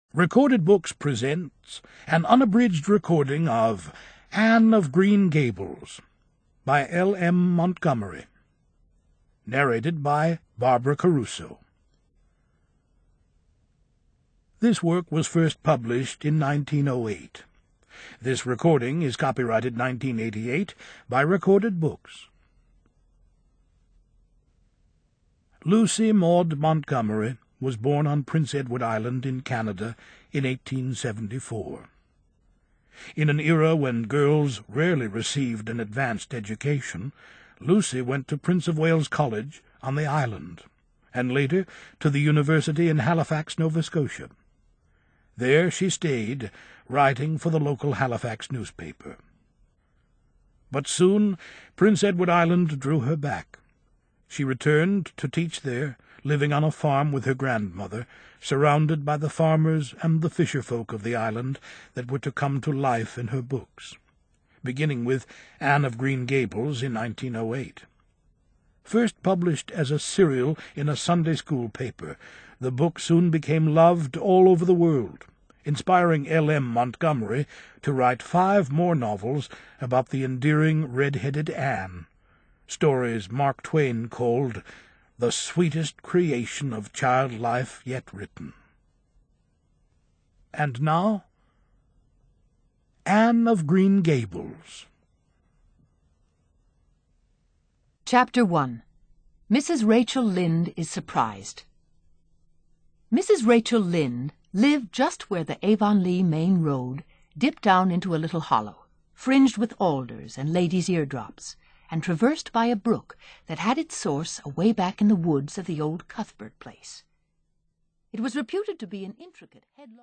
Recorded Books presents an unabridged recording of Anne of Green Gables by L. M. Montgomery, narrated by Barbara Caruso. This work was first published in 1908. This recording is copyrighted 1988 by Recorded Books. Lucy Maud Montgomery was born on Prince Edward Island in Canada in 1874. In an era when girls rarely received an advanced education, Lucy went to Prince of Wales College on the island, and later to the University in Halifax, Nova Scotia. There she stayed, writing for the local Halifax newspaper. But soon Prince Edward Island drew her back. She returned to teach there, living on a farm with her grandmother, surrounded by the farmers and the fisher-folk of the island that were to come to life in her books, beginning with Anne of Green Gables in 1908. First published as a serial in a Sunday school paper, the book soon became loved all over the world, inspiring L. M. Montgomery to write 5 more novels about the endearing red-headed Anne, stories Mark Twain called the sweetest creation of child life yet written. And now, Anne of Green Gables. Chapter 1. Mrs. Rachel Lynde is surprised. Mrs. Rachel Lynde lived just where the Avonlea main road dipped down into a little hollow, fringed with alders and ladies' eardrops, and traversed by a brook that had its source away back in the woods of the old Cuthbert place. It was reputed to be an intricate headlong